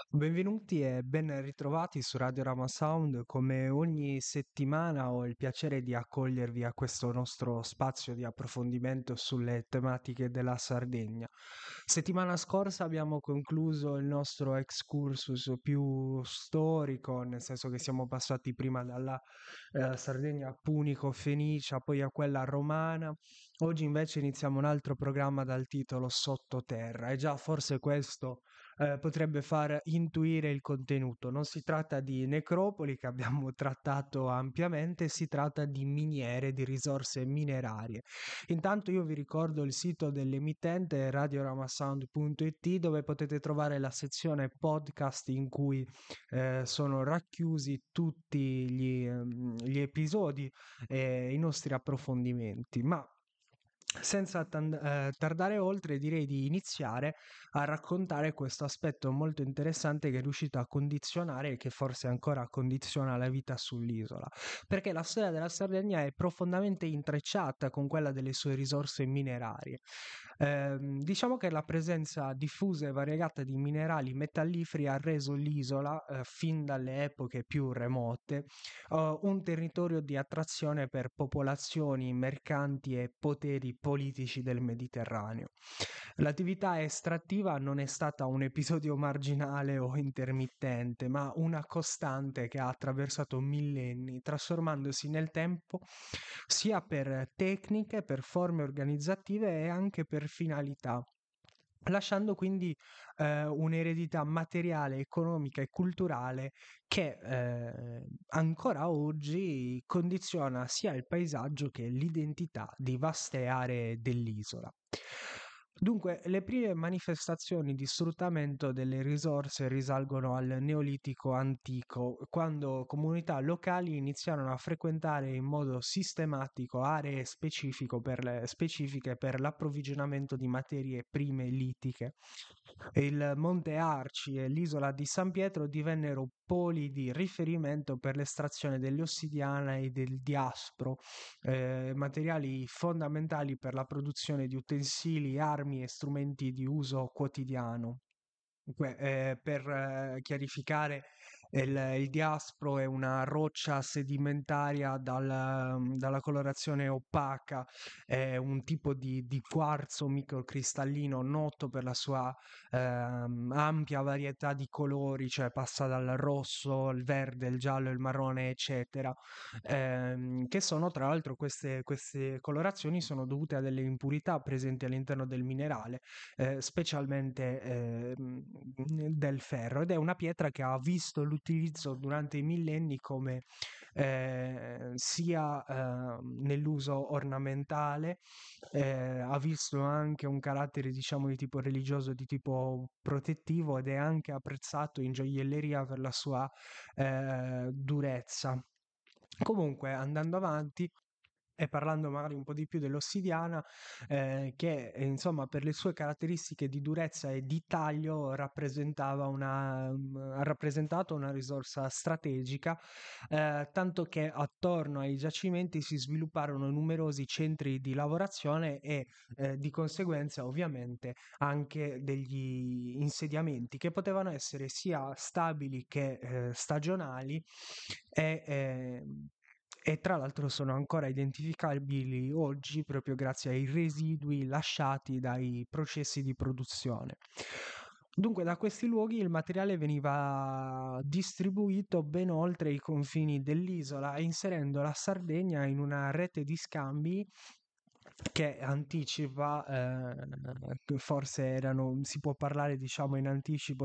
Benvenuti e ben ritrovati su Radio Rama Sound. Come ogni settimana ho il piacere di accogliervi a questo nostro spazio di approfondimento sulle tematiche della Sardegna. Settimana scorsa abbiamo concluso il nostro excursus più storico, nel senso che siamo passati prima dalla Sardegna punico-fenicia, poi a quella romana. Oggi invece iniziamo un altro programma dal titolo Sottoterra e già forse questo potrebbe far intuire il contenuto. Non si tratta di necropoli che abbiamo trattato ampiamente, si tratta di miniere, di risorse minerarie. Intanto io vi ricordo il sito dell'emittente radioramasound.it dove potete trovare la sezione podcast in cui sono racchiusi tutti gli episodi e i nostri approfondimenti. Ma senza tardare oltre, direi di iniziare a raccontare questo aspetto molto interessante che è riuscito a condizionare e che forse ancora condiziona la vita sull'isola. Perché la storia della Sardegna è profondamente intrecciata con quella delle sue risorse minerarie. Diciamo che la presenza diffusa e variegata di minerali metalliferi ha reso l'isola, fin dalle epoche più remote, un territorio di attrazione per popolazioni, mercanti e poteri politici del Mediterraneo. L'attività estrattiva non è stata un episodio marginale o intermittente, ma una costante che ha attraversato millenni, trasformandosi nel tempo sia per tecniche, per forme organizzative e anche per finalità, lasciando quindi un'eredità materiale, economica e culturale che ancora oggi condiziona sia il paesaggio che l'identità di vaste aree dell'isola. Dunque, le prime manifestazioni di sfruttamento delle risorse risalgono al Neolitico antico, quando comunità locali iniziarono a frequentare in modo sistematico aree specifiche per l'approvvigionamento di materie prime litiche. Il Monte Arci e l'isola di San Pietro divennero poli di riferimento per l'estrazione dell'ossidiana e del diaspro, materiali fondamentali per la produzione di utensili, armi e strumenti di uso quotidiano. Dunque, per chiarificare, il diaspro è una roccia sedimentaria dalla colorazione opaca, è un tipo di quarzo microcristallino noto per la sua ampia varietà di colori, cioè passa dal rosso, il verde, il giallo, il marrone, eccetera, che sono tra l'altro queste colorazioni sono dovute a delle impurità presenti all'interno del minerale, specialmente del ferro, ed è una pietra che ha visto l'utilizzo durante i millenni come sia nell'uso ornamentale, ha visto anche un carattere diciamo di tipo religioso, di tipo protettivo, ed è anche apprezzato in gioielleria per la sua durezza. Comunque, andando avanti, e parlando magari un po' di più dell'ossidiana, che insomma per le sue caratteristiche di durezza e di taglio ha rappresentato una risorsa strategica, tanto che attorno ai giacimenti si svilupparono numerosi centri di lavorazione e di conseguenza ovviamente anche degli insediamenti che potevano essere sia stabili che stagionali e, e tra l'altro sono ancora identificabili oggi proprio grazie ai residui lasciati dai processi di produzione. Dunque, da questi luoghi il materiale veniva distribuito ben oltre i confini dell'isola, inserendo la Sardegna in una rete di scambi che anticipa, forse si può parlare, diciamo, in anticipo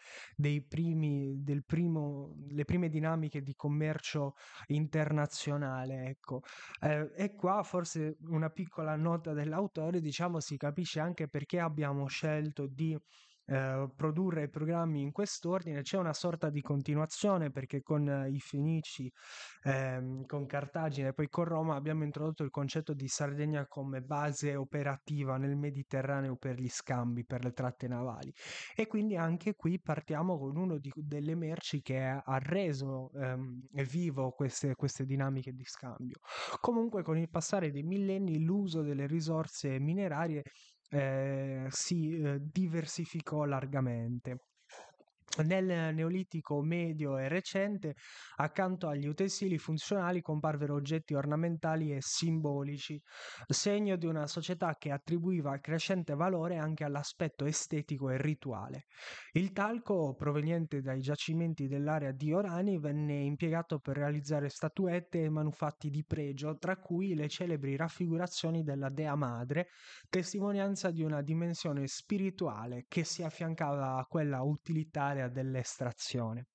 le prime dinamiche di commercio internazionale, ecco. E qua forse una piccola nota dell'autore, diciamo, si capisce anche perché abbiamo scelto di produrre programmi in quest'ordine. C'è una sorta di continuazione perché con i Fenici, con Cartagine e poi con Roma abbiamo introdotto il concetto di Sardegna come base operativa nel Mediterraneo per gli scambi, per le tratte navali. E quindi anche qui partiamo con delle merci che ha reso vivo queste dinamiche di scambio. Comunque, con il passare dei millenni, l'uso delle risorse minerarie si diversificò largamente. Nel Neolitico medio e recente, accanto agli utensili funzionali comparvero oggetti ornamentali e simbolici, segno di una società che attribuiva crescente valore anche all'aspetto estetico e rituale. Il talco, proveniente dai giacimenti dell'area di Orani, venne impiegato per realizzare statuette e manufatti di pregio, tra cui le celebri raffigurazioni della Dea Madre, testimonianza di una dimensione spirituale che si affiancava a quella utilitaria dell'estrazione.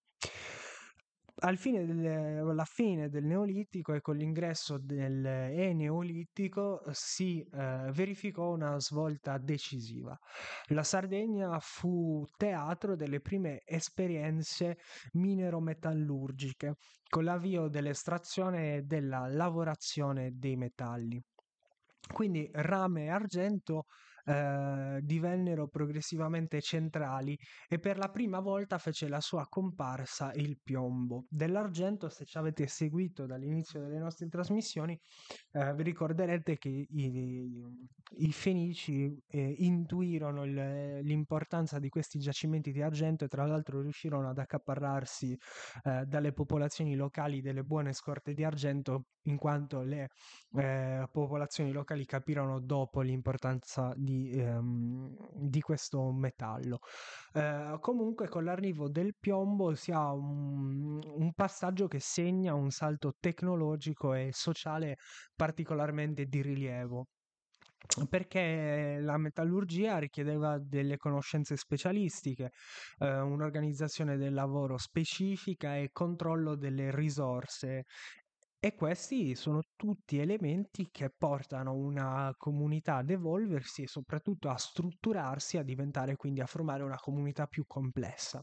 Alla fine del Neolitico e con l'ingresso del Neolitico si verificò una svolta decisiva. La Sardegna fu teatro delle prime esperienze minero-metallurgiche, con l'avvio dell'estrazione e della lavorazione dei metalli. Quindi rame e argento divennero progressivamente centrali e per la prima volta fece la sua comparsa il piombo. Dell'argento, se ci avete seguito dall'inizio delle nostre trasmissioni, vi ricorderete che i Fenici intuirono l'importanza di questi giacimenti di argento e tra l'altro riuscirono ad accaparrarsi dalle popolazioni locali delle buone scorte di argento, in quanto le popolazioni locali capirono dopo l'importanza di questo metallo. Comunque con l'arrivo del piombo si ha un passaggio che segna un salto tecnologico e sociale particolarmente di rilievo. Perché la metallurgia richiedeva delle conoscenze specialistiche, un'organizzazione del lavoro specifica e controllo delle risorse. E questi sono tutti elementi che portano una comunità ad evolversi e soprattutto a strutturarsi, a diventare quindi a formare una comunità più complessa.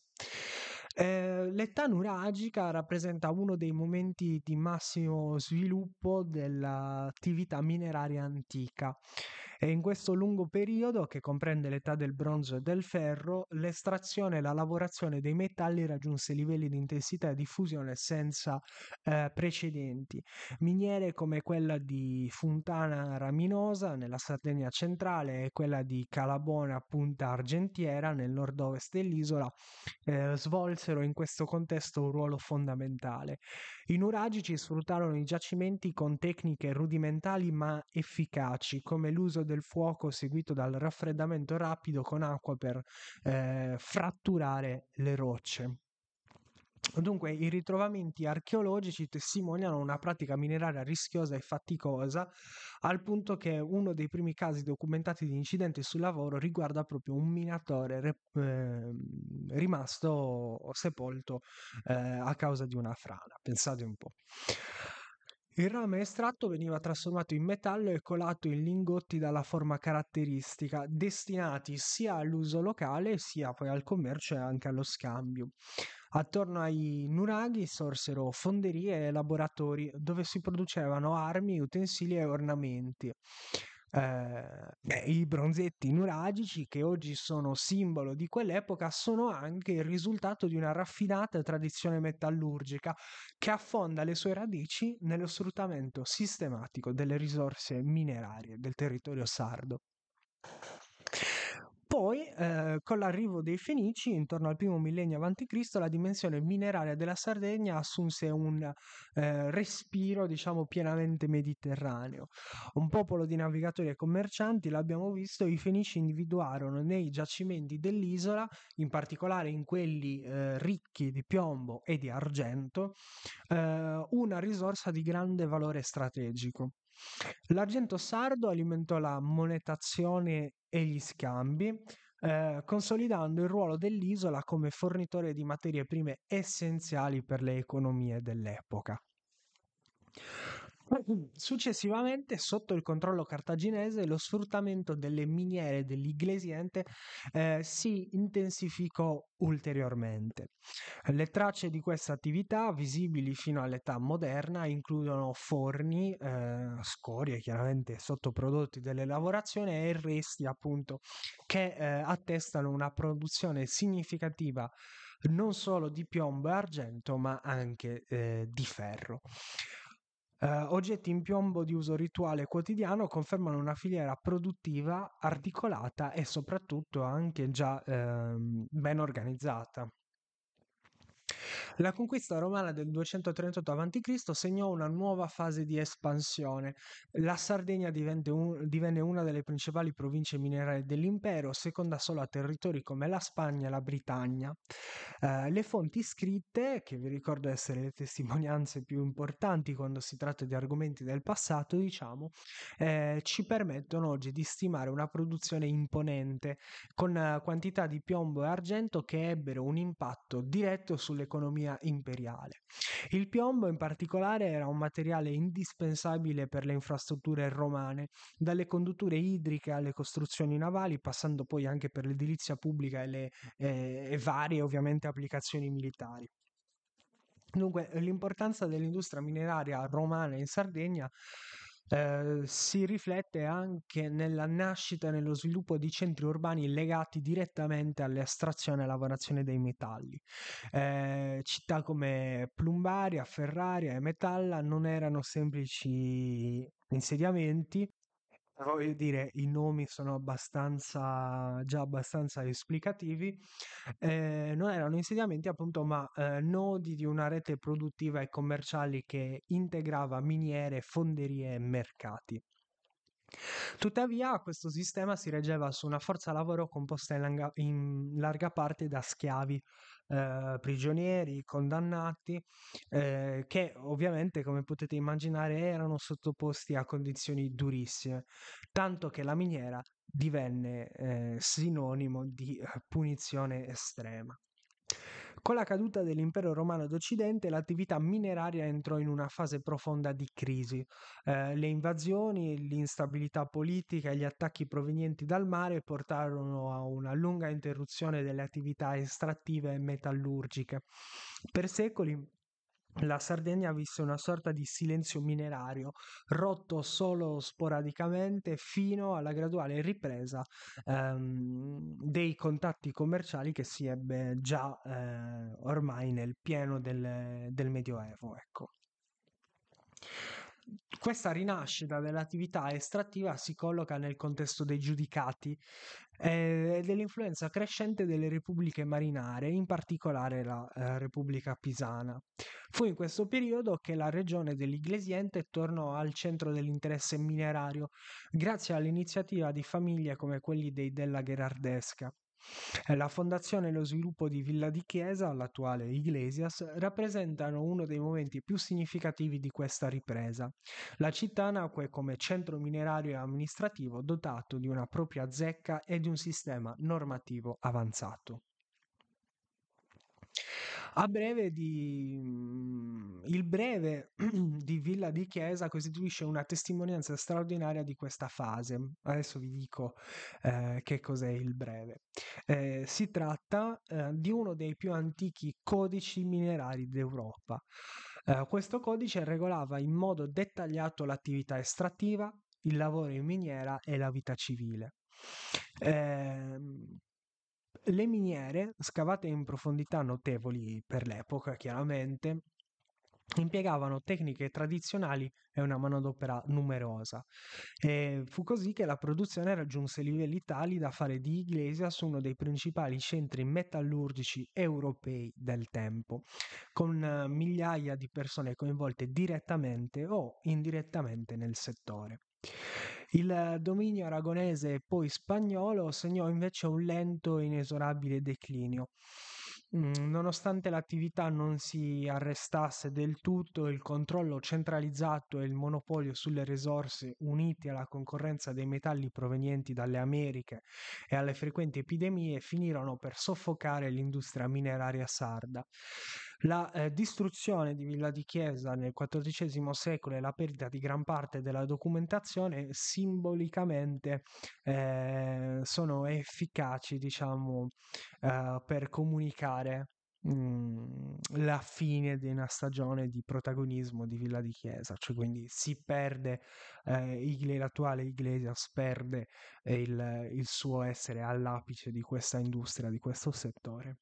L'età nuragica rappresenta uno dei momenti di massimo sviluppo dell'attività mineraria antica e in questo lungo periodo, che comprende l'età del bronzo e del ferro, l'estrazione e la lavorazione dei metalli raggiunse livelli di intensità e diffusione senza precedenti. Miniere come quella di Fontana Raminosa nella Sardegna centrale e quella di Calabona Punta Argentiera nel nord-ovest dell'isola svolsero in questo contesto un ruolo fondamentale. I nuragici sfruttarono i giacimenti con tecniche rudimentali ma efficaci, come l'uso del fuoco seguito dal raffreddamento rapido con acqua per fratturare le rocce. Dunque, i ritrovamenti archeologici testimoniano una pratica mineraria rischiosa e faticosa, al punto che uno dei primi casi documentati di incidenti sul lavoro riguarda proprio un minatore rimasto sepolto a causa di una frana. Pensate un po'. Il rame estratto veniva trasformato in metallo e colato in lingotti dalla forma caratteristica, destinati sia all'uso locale sia poi al commercio e anche allo scambio. Attorno ai nuraghi sorsero fonderie e laboratori dove si producevano armi, utensili e ornamenti. I bronzetti nuragici, che oggi sono simbolo di quell'epoca, sono anche il risultato di una raffinata tradizione metallurgica che affonda le sue radici nello sfruttamento sistematico delle risorse minerarie del territorio sardo. Poi, con l'arrivo dei Fenici, intorno al primo millennio a.C., la dimensione mineraria della Sardegna assunse un respiro, diciamo, pienamente mediterraneo. Un popolo di navigatori e commercianti, l'abbiamo visto, i Fenici individuarono nei giacimenti dell'isola, in particolare in quelli ricchi di piombo e di argento, una risorsa di grande valore strategico. L'argento sardo alimentò la monetazione e gli scambi, consolidando il ruolo dell'isola come fornitore di materie prime essenziali per le economie dell'epoca. Successivamente, sotto il controllo cartaginese, lo sfruttamento delle miniere dell'Iglesiente si intensificò ulteriormente. Le tracce di questa attività, visibili fino all'età moderna, includono forni, scorie, chiaramente sottoprodotti delle lavorazioni e resti, appunto, che attestano una produzione significativa non solo di piombo e argento, ma anche di ferro. Oggetti in piombo di uso rituale quotidiano confermano una filiera produttiva articolata e soprattutto anche già ben organizzata. La conquista romana del 238 a.C. segnò una nuova fase di espansione. La Sardegna divenne una delle principali province minerarie dell'impero, seconda solo a territori come la Spagna e la Britannia. Le fonti scritte, che vi ricordo essere le testimonianze più importanti quando si tratta di argomenti del passato, diciamo, ci permettono oggi di stimare una produzione imponente con quantità di piombo e argento che ebbero un impatto diretto sull'economia imperiale. Il piombo in particolare era un materiale indispensabile per le infrastrutture romane, dalle condutture idriche alle costruzioni navali, passando poi anche per l'edilizia pubblica e varie ovviamente applicazioni militari. Dunque, l'importanza dell'industria mineraria romana in Sardegna si riflette anche nella nascita e nello sviluppo di centri urbani legati direttamente all'estrazione e lavorazione dei metalli. Città come Plumbaria, Ferraria e Metalla non erano semplici insediamenti. Voglio dire, i nomi sono già abbastanza esplicativi. Non erano insediamenti appunto, ma nodi di una rete produttiva e commerciali che integrava miniere, fonderie e mercati. Tuttavia, questo sistema si reggeva su una forza lavoro composta in larga parte da schiavi, prigionieri, condannati, che ovviamente, come potete immaginare, erano sottoposti a condizioni durissime, tanto che la miniera divenne sinonimo di punizione estrema. Con la caduta dell'impero romano d'Occidente, l'attività mineraria entrò in una fase profonda di crisi. Le invasioni, l'instabilità politica e gli attacchi provenienti dal mare portarono a una lunga interruzione delle attività estrattive e metallurgiche. Per secoli la Sardegna visse una sorta di silenzio minerario, rotto solo sporadicamente fino alla graduale ripresa dei contatti commerciali che si ebbe già ormai nel pieno del Medioevo. Ecco. Questa rinascita dell'attività estrattiva si colloca nel contesto dei giudicati e dell'influenza crescente delle repubbliche marinare, in particolare la Repubblica Pisana. Fu in questo periodo che la regione dell'Iglesiente tornò al centro dell'interesse minerario, grazie all'iniziativa di famiglie come quelli dei Della Gherardesca. La fondazione e lo sviluppo di Villa di Chiesa, l'attuale Iglesias, rappresentano uno dei momenti più significativi di questa ripresa. La città nacque come centro minerario e amministrativo dotato di una propria zecca e di un sistema normativo avanzato. Il breve di Villa di Chiesa costituisce una testimonianza straordinaria di questa fase. Adesso vi dico che cos'è il breve. Si tratta di uno dei più antichi codici minerari d'Europa. Questo codice regolava in modo dettagliato l'attività estrattiva, il lavoro in miniera e la vita civile. Le miniere, scavate in profondità notevoli per l'epoca, chiaramente, impiegavano tecniche tradizionali e una manodopera numerosa. E fu così che la produzione raggiunse livelli tali da fare di Iglesias uno dei principali centri metallurgici europei del tempo, con migliaia di persone coinvolte direttamente o indirettamente nel settore. Il dominio aragonese e poi spagnolo segnò invece un lento e inesorabile declinio. Nonostante l'attività non si arrestasse del tutto, il controllo centralizzato e il monopolio sulle risorse, uniti alla concorrenza dei metalli provenienti dalle Americhe e alle frequenti epidemie, finirono per soffocare l'industria mineraria sarda. La distruzione di Villa di Chiesa nel XIV secolo e la perdita di gran parte della documentazione simbolicamente sono efficaci, diciamo, per comunicare la fine di una stagione di protagonismo di Villa di Chiesa, cioè quindi si perde, l'attuale Iglesias perde il suo essere all'apice di questa industria, di questo settore.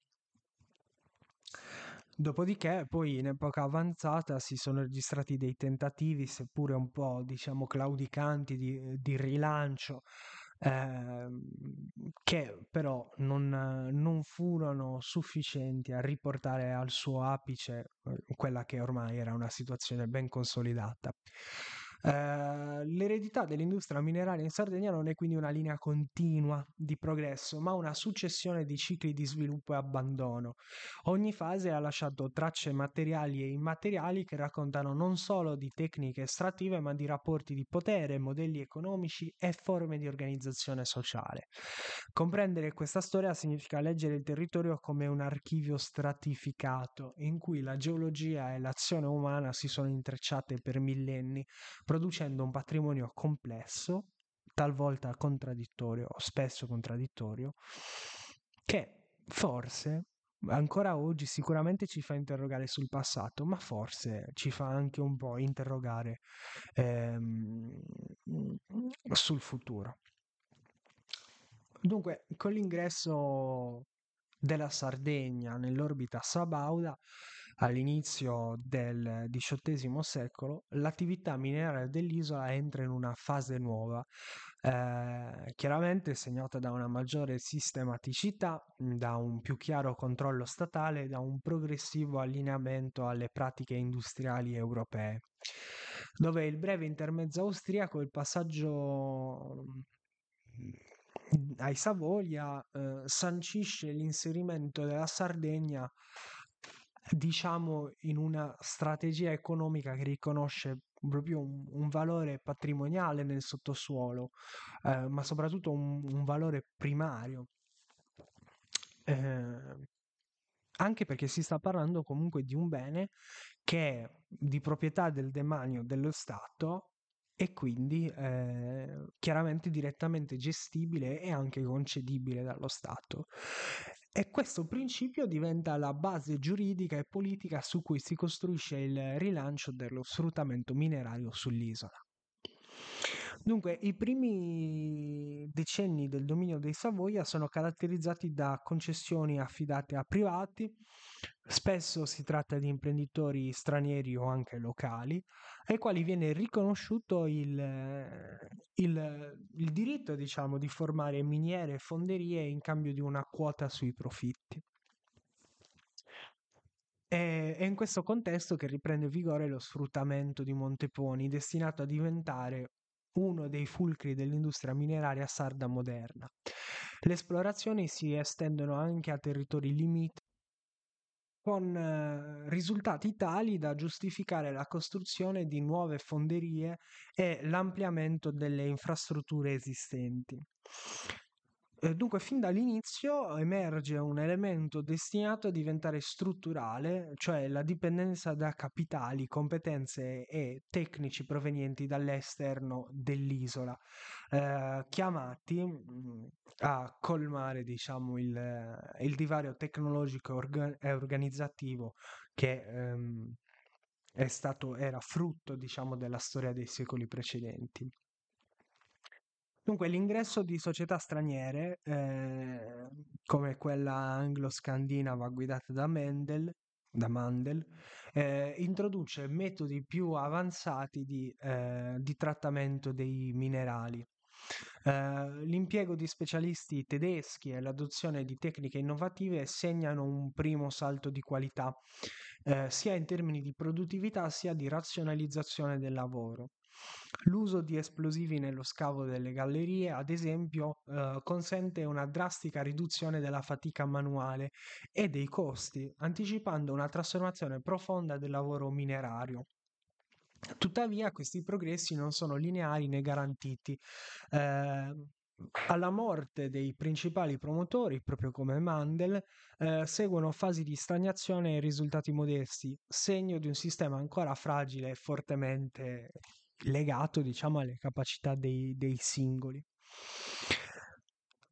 Dopodiché, poi in epoca avanzata si sono registrati dei tentativi, seppure un po', diciamo, claudicanti di rilancio ehm, che però non furono sufficienti a riportare al suo apice quella che ormai era una situazione ben consolidata. L'eredità dell'industria mineraria in Sardegna non è quindi una linea continua di progresso, ma una successione di cicli di sviluppo e abbandono. Ogni fase ha lasciato tracce materiali e immateriali che raccontano non solo di tecniche estrattive, ma di rapporti di potere, modelli economici e forme di organizzazione sociale. Comprendere questa storia significa leggere il territorio come un archivio stratificato, in cui la geologia e l'azione umana si sono intrecciate per millenni, producendo un patrimonio complesso, talvolta contraddittorio, o spesso contraddittorio, che forse ancora oggi sicuramente ci fa interrogare sul passato, ma forse ci fa anche un po' interrogare ehm, sul futuro. Dunque, con l'ingresso della Sardegna nell'orbita sabauda all'inizio del XVIII secolo, l'attività mineraria dell'isola entra in una fase nuova, chiaramente segnata da una maggiore sistematicità, da un più chiaro controllo statale e da un progressivo allineamento alle pratiche industriali europee, dove il breve intermezzo austriaco e il passaggio ai Savoia sancisce l'inserimento della Sardegna, diciamo, in una strategia economica che riconosce proprio un valore patrimoniale nel sottosuolo, ma soprattutto un valore primario. Eh, Anche perché si sta parlando comunque di un bene che è di proprietà del demanio dello Stato e quindi chiaramente direttamente gestibile e anche concedibile dallo Stato. E questo principio diventa la base giuridica e politica su cui si costruisce il rilancio dello sfruttamento minerario sull'isola. Dunque, i primi decenni del dominio dei Savoia sono caratterizzati da concessioni affidate a privati, spesso si tratta di imprenditori stranieri o anche locali, ai quali viene riconosciuto il diritto, diciamo, di formare miniere e fonderie in cambio di una quota sui profitti. È in questo contesto che riprende vigore lo sfruttamento di Monteponi, destinato a diventare uno dei fulcri dell'industria mineraria sarda moderna. Le esplorazioni si estendono anche a territori limitrofi con risultati tali da giustificare la costruzione di nuove fonderie e l'ampliamento delle infrastrutture esistenti. Dunque, fin dall'inizio emerge un elemento destinato a diventare strutturale, cioè la dipendenza da capitali, competenze e tecnici provenienti dall'esterno dell'isola, chiamati a colmare, diciamo, il divario tecnologico e organizzativo che era frutto, diciamo, della storia dei secoli precedenti. Dunque, l'ingresso di società straniere, come quella anglo-scandinava guidata da Mandel, introduce metodi più avanzati di trattamento dei minerali. L'impiego di specialisti tedeschi e l'adozione di tecniche innovative segnano un primo salto di qualità, sia in termini di produttività sia di razionalizzazione del lavoro. L'uso di esplosivi nello scavo delle gallerie, ad esempio, consente una drastica riduzione della fatica manuale e dei costi, anticipando una trasformazione profonda del lavoro minerario. Tuttavia, questi progressi non sono lineari né garantiti. Eh, Alla morte dei principali promotori, proprio come Mandel, seguono fasi di stagnazione e risultati modesti, segno di un sistema ancora fragile e fortemente legato, diciamo, alle capacità dei singoli.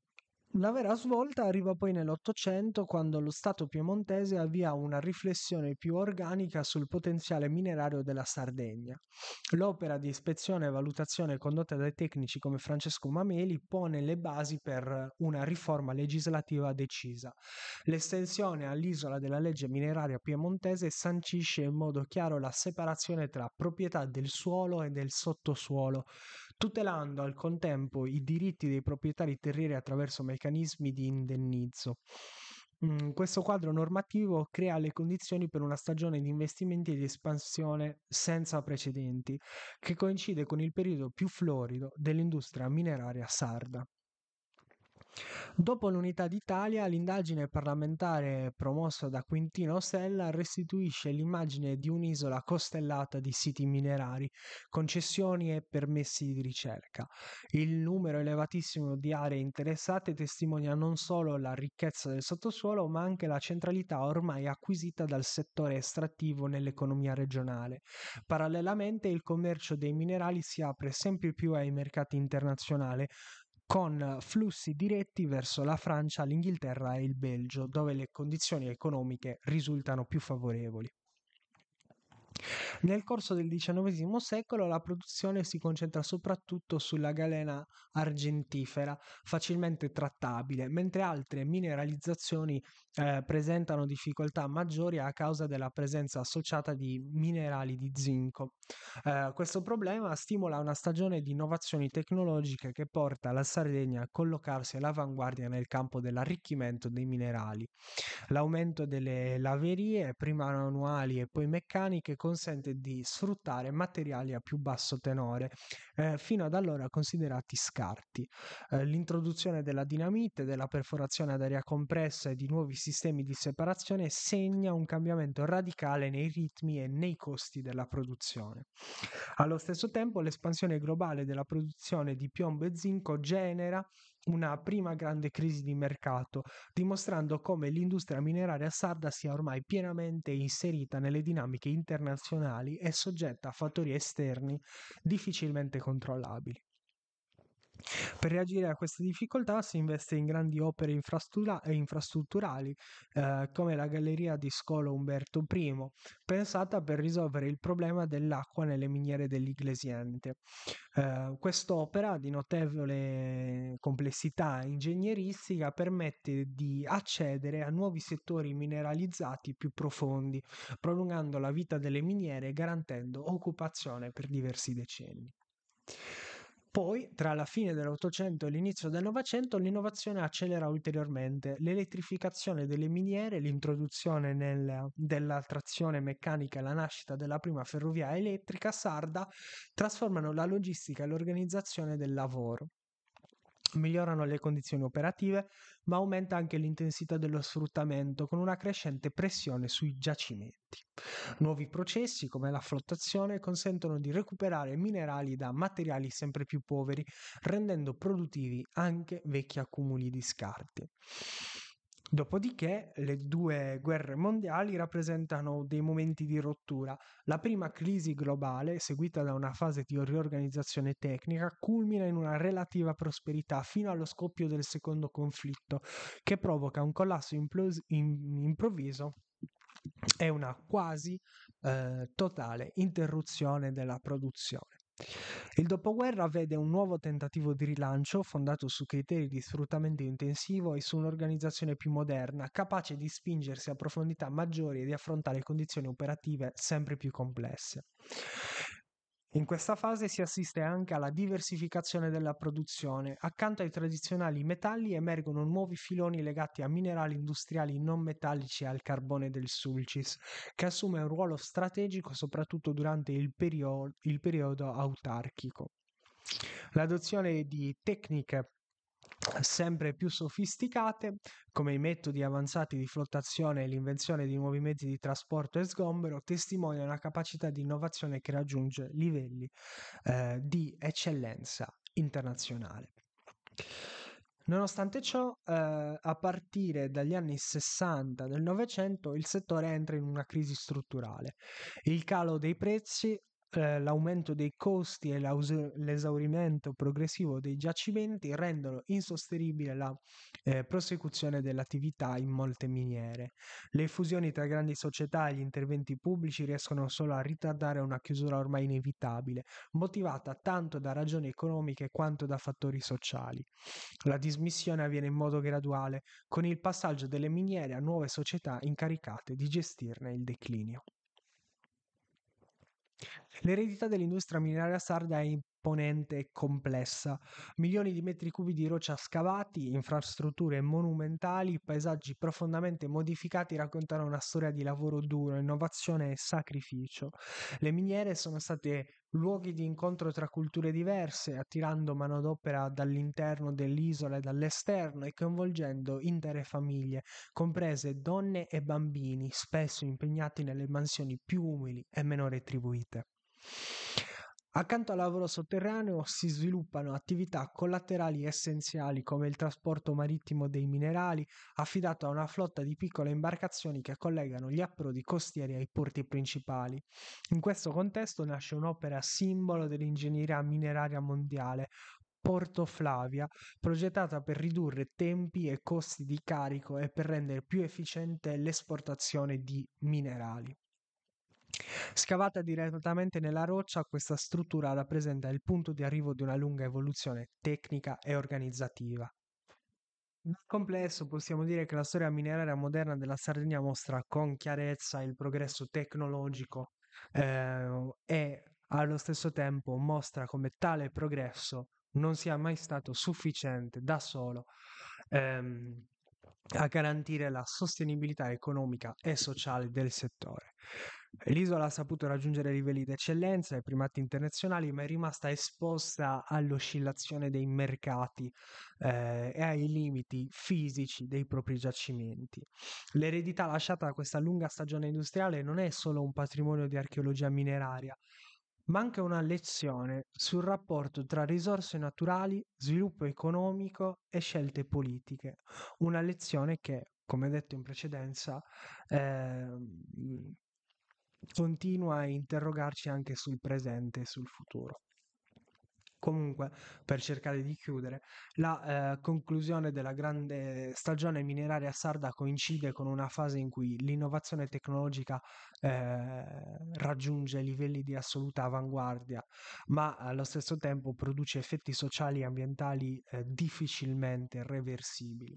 La vera svolta arriva poi nell'Ottocento, quando lo Stato piemontese avvia una riflessione più organica sul potenziale minerario della Sardegna. L'opera di ispezione e valutazione condotta dai tecnici come Francesco Mameli pone le basi per una riforma legislativa decisa. L'estensione all'isola della legge mineraria piemontese sancisce in modo chiaro la separazione tra proprietà del suolo e del sottosuolo, tutelando al contempo i diritti dei proprietari terrieri attraverso meccanismi di indennizzo. Questo quadro normativo crea le condizioni per una stagione di investimenti e di espansione senza precedenti, che coincide con il periodo più florido dell'industria mineraria sarda. Dopo l'Unità d'Italia, l'indagine parlamentare promossa da Quintino Sella restituisce l'immagine di un'isola costellata di siti minerari, concessioni e permessi di ricerca. Il numero elevatissimo di aree interessate testimonia non solo la ricchezza del sottosuolo, ma anche la centralità ormai acquisita dal settore estrattivo nell'economia regionale. Parallelamente, il commercio dei minerali si apre sempre più ai mercati internazionali, con flussi diretti verso la Francia, l'Inghilterra e il Belgio, dove le condizioni economiche risultano più favorevoli. Nel corso del XIX secolo la produzione si concentra soprattutto sulla galena argentifera, facilmente trattabile, mentre altre mineralizzazioni presentano difficoltà maggiori a causa della presenza associata di minerali di zinco. Questo problema stimola una stagione di innovazioni tecnologiche che porta la Sardegna a collocarsi all'avanguardia nel campo dell'arricchimento dei minerali. L'aumento delle laverie, prima manuali e poi meccaniche, consente di sfruttare materiali a più basso tenore, fino ad allora considerati scarti. L'introduzione della dinamite, della perforazione ad aria compressa e di nuovi sistemi di separazione segna un cambiamento radicale nei ritmi e nei costi della produzione. Allo stesso tempo, l'espansione globale della produzione di piombo e zinco genera una prima grande crisi di mercato, dimostrando come l'industria mineraria sarda sia ormai pienamente inserita nelle dinamiche internazionali e soggetta a fattori esterni difficilmente controllabili. Per reagire a queste difficoltà si investe in grandi opere infrastrutturali, come la galleria di Scolo Umberto I, pensata per risolvere il problema dell'acqua nelle miniere dell'Iglesiente. Quest'opera di notevole complessità ingegneristica permette di accedere a nuovi settori mineralizzati più profondi, prolungando la vita delle miniere e garantendo occupazione per diversi decenni. Poi, tra la fine dell'Ottocento e l'inizio del Novecento, l'innovazione accelera ulteriormente. L'elettrificazione delle miniere, l'introduzione della trazione meccanica e la nascita della prima ferrovia elettrica sarda trasformano la logistica e l'organizzazione del lavoro. Migliorano le condizioni operative, ma aumenta anche l'intensità dello sfruttamento con una crescente pressione sui giacimenti. Nuovi processi come la flottazione consentono di recuperare minerali da materiali sempre più poveri, rendendo produttivi anche vecchi accumuli di scarti. Dopodiché, le due guerre mondiali rappresentano dei momenti di rottura. La prima crisi globale, seguita da una fase di riorganizzazione tecnica, culmina in una relativa prosperità fino allo scoppio del secondo conflitto, che provoca un collasso improvviso e una quasi totale interruzione della produzione. Il dopoguerra vede un nuovo tentativo di rilancio fondato su criteri di sfruttamento intensivo e su un'organizzazione più moderna, capace di spingersi a profondità maggiori e di affrontare condizioni operative sempre più complesse. In questa fase si assiste anche alla diversificazione della produzione. Accanto ai tradizionali metalli emergono nuovi filoni legati a minerali industriali non metallici e al carbone del sulcis, che assume un ruolo strategico soprattutto durante il periodo autarchico. L'adozione di tecniche sempre più sofisticate, come i metodi avanzati di flottazione e l'invenzione di nuovi mezzi di trasporto e sgombero, testimonia una capacità di innovazione che raggiunge livelli di eccellenza internazionale. Nonostante ciò, a partire dagli anni 60 del Novecento, il settore entra in una crisi strutturale. Il calo dei prezzi l'aumento dei costi e l'esaurimento progressivo dei giacimenti rendono insostenibile la prosecuzione dell'attività in molte miniere. Le fusioni tra grandi società e gli interventi pubblici riescono solo a ritardare una chiusura ormai inevitabile, motivata tanto da ragioni economiche quanto da fattori sociali. La dismissione avviene in modo graduale, con il passaggio delle miniere a nuove società incaricate di gestirne il declinio. L'eredità dell'industria mineraria sarda è imponente e complessa. Milioni di metri cubi di roccia scavati, infrastrutture monumentali, paesaggi profondamente modificati raccontano una storia di lavoro duro, innovazione e sacrificio. Le miniere sono state luoghi di incontro tra culture diverse, attirando manodopera dall'interno dell'isola e dall'esterno e coinvolgendo intere famiglie, comprese donne e bambini, spesso impegnati nelle mansioni più umili e meno retribuite. Accanto al lavoro sotterraneo si sviluppano attività collaterali essenziali come il trasporto marittimo dei minerali, affidato a una flotta di piccole imbarcazioni che collegano gli approdi costieri ai porti principali. In questo contesto nasce un'opera simbolo dell'ingegneria mineraria mondiale, Porto Flavia, progettata per ridurre tempi e costi di carico e per rendere più efficiente l'esportazione di minerali. Scavata direttamente nella roccia, questa struttura rappresenta il punto di arrivo di una lunga evoluzione tecnica e organizzativa. Nel complesso possiamo dire che la storia mineraria moderna della Sardegna mostra con chiarezza il progresso tecnologico e allo stesso tempo mostra come tale progresso non sia mai stato sufficiente da solo ehm, a garantire la sostenibilità economica e sociale del settore. L'isola ha saputo raggiungere livelli di eccellenza e primati internazionali, ma è rimasta esposta all'oscillazione dei mercati e ai limiti fisici dei propri giacimenti. L'eredità lasciata da questa lunga stagione industriale non è solo un patrimonio di archeologia mineraria, ma anche una lezione sul rapporto tra risorse naturali, sviluppo economico e scelte politiche. Una lezione che, come detto in precedenza, continua a interrogarci anche sul presente e sul futuro. Comunque, per cercare di chiudere, la conclusione della grande stagione mineraria sarda coincide con una fase in cui l'innovazione tecnologica raggiunge livelli di assoluta avanguardia, ma allo stesso tempo produce effetti sociali e ambientali difficilmente reversibili.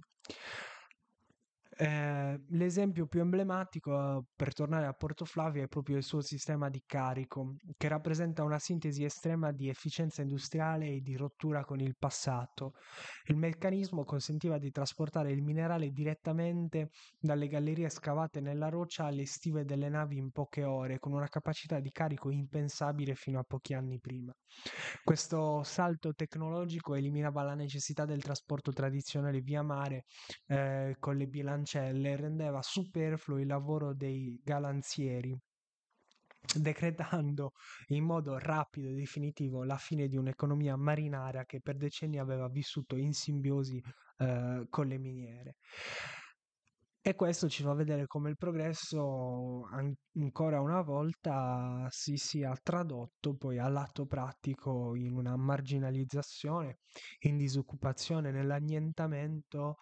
L'esempio più emblematico, per tornare a Porto Flavia, è proprio il suo sistema di carico, che rappresenta una sintesi estrema di efficienza industriale e di rottura con il passato. Il meccanismo consentiva di trasportare il minerale direttamente dalle gallerie scavate nella roccia alle stive delle navi in poche ore, con una capacità di carico impensabile fino a pochi anni prima. Questo salto tecnologico eliminava la necessità del trasporto tradizionale via mare con le bilancelle e rendeva superfluo il lavoro dei galanzieri, decretando in modo rapido e definitivo la fine di un'economia marinaria che per decenni aveva vissuto in simbiosi con le miniere. E questo ci fa vedere come il progresso ancora una volta si sia tradotto poi all'atto pratico in una marginalizzazione, in disoccupazione, nell'annientamento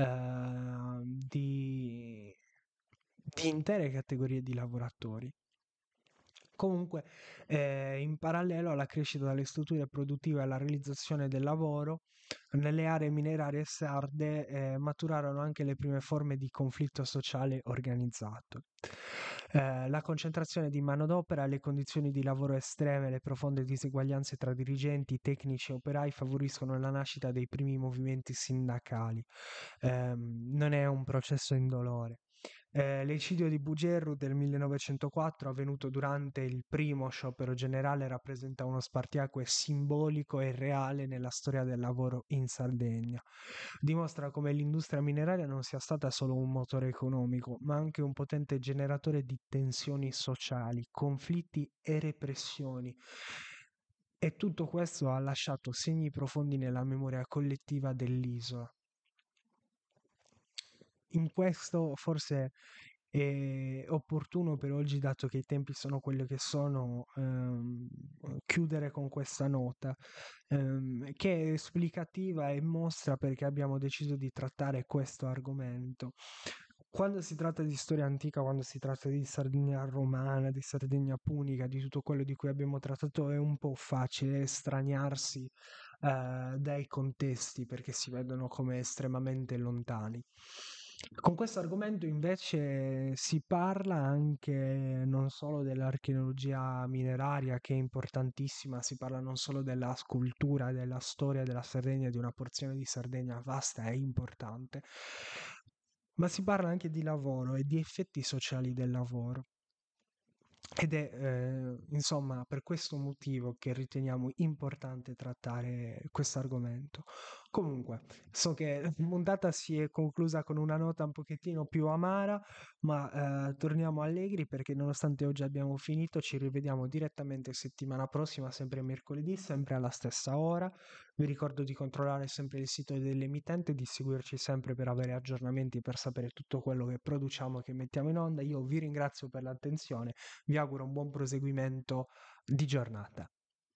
di intere categorie di lavoratori. Comunque, in parallelo alla crescita delle strutture produttive e alla realizzazione del lavoro, nelle aree minerarie sarde maturarono anche le prime forme di conflitto sociale organizzato. La concentrazione di manodopera, le condizioni di lavoro estreme e le profonde diseguaglianze tra dirigenti, tecnici e operai favoriscono la nascita dei primi movimenti sindacali. Non è un processo indolore. L'eccidio di Bugerru del 1904, avvenuto durante il primo sciopero generale, rappresenta uno spartiacque simbolico e reale nella storia del lavoro in Sardegna. Dimostra come l'industria mineraria non sia stata solo un motore economico, ma anche un potente generatore di tensioni sociali, conflitti e repressioni. E tutto questo ha lasciato segni profondi nella memoria collettiva dell'isola. In questo forse è opportuno per oggi, dato che i tempi sono quelli che sono, chiudere con questa nota, che è esplicativa e mostra perché abbiamo deciso di trattare questo argomento. Quando si tratta di storia antica, quando si tratta di Sardegna romana, di Sardegna punica, di tutto quello di cui abbiamo trattato, è un po' facile estraniarsi dai contesti perché si vedono come estremamente lontani. Con questo argomento invece si parla anche non solo dell'archeologia mineraria, che è importantissima, si parla non solo della scultura, della storia della Sardegna, di una porzione di Sardegna vasta e importante, ma si parla anche di lavoro e di effetti sociali del lavoro. Ed è, insomma, per questo motivo che riteniamo importante trattare questo argomento. Comunque, so che la puntata si è conclusa con una nota un pochettino più amara, ma torniamo allegri perché nonostante oggi abbiamo finito, ci rivediamo direttamente settimana prossima, sempre mercoledì, sempre alla stessa ora. Vi ricordo di controllare sempre il sito dell'emittente, di seguirci sempre per avere aggiornamenti, per sapere tutto quello che produciamo e che mettiamo in onda. Io vi ringrazio per l'attenzione, vi auguro un buon proseguimento di giornata.